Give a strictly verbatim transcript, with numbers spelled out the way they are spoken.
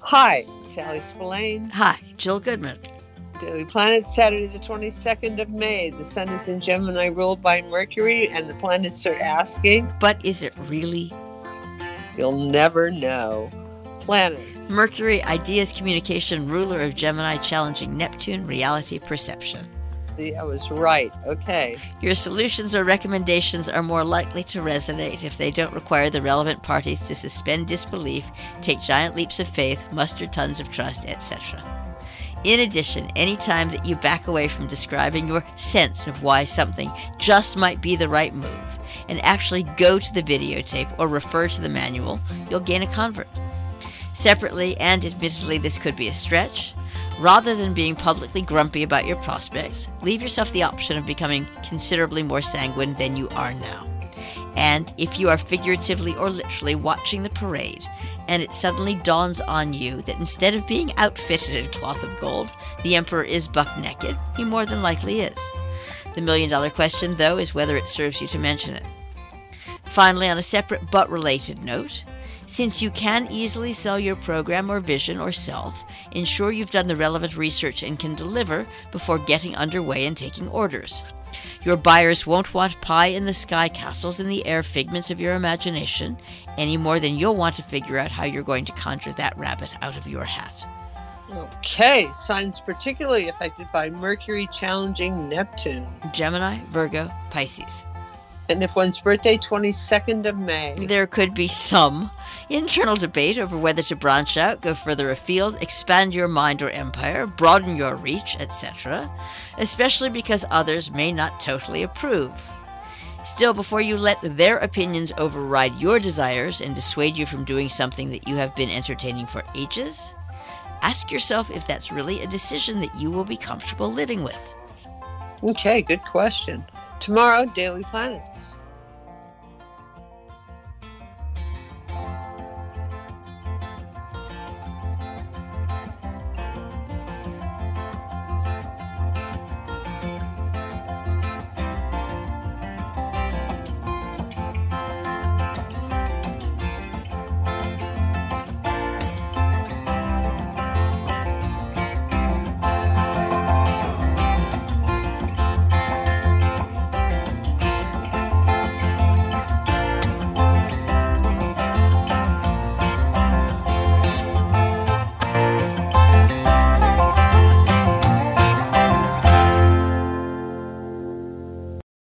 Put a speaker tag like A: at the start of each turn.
A: Hi, Sally Spillane.
B: Hi, Jill Goodman.
A: Daily Planet, Saturday the twenty-second of May. The sun is in Gemini, ruled by Mercury, and the planets are asking,
B: but is it really?
A: You'll never know. Planets.
B: Mercury, ideas, communication, ruler of Gemini, challenging Neptune, reality, perception.
A: See, I was right. Okay.
B: Your solutions or recommendations are more likely to resonate if they don't require the relevant parties to suspend disbelief, take giant leaps of faith, muster tons of trust, et cetera. In addition, any time that you back away from describing your sense of why something just might be the right move and actually go to the videotape or refer to the manual, you'll gain a convert. Separately, and admittedly this could be a stretch, rather than being publicly grumpy about your prospects, leave yourself the option of becoming considerably more sanguine than you are now. And if you are figuratively or literally watching the parade, and it suddenly dawns on you that instead of being outfitted in cloth of gold, the emperor is buck naked, he more than likely is. The million dollar question, though, is whether it serves you to mention it. Finally, on a separate but related note, since you can easily sell your program or vision or self, ensure you've done the relevant research and can deliver before getting underway and taking orders. Your buyers won't want pie-in-the-sky castles in the air figments of your imagination any more than you'll want to figure out how you're going to conjure that rabbit out of your hat.
A: Okay, signs particularly affected by Mercury challenging Neptune.
B: Gemini, Virgo, Pisces.
A: And if one's birthday, twenty-second of May.
B: There could be some internal debate over whether to branch out, go further afield, expand your mind or empire, broaden your reach, et cetera, especially because others may not totally approve. Still, before you let their opinions override your desires and dissuade you from doing something that you have been entertaining for ages, ask yourself if that's really a decision that you will be comfortable living with.
A: Okay, good question. Tomorrow, Daily Planets.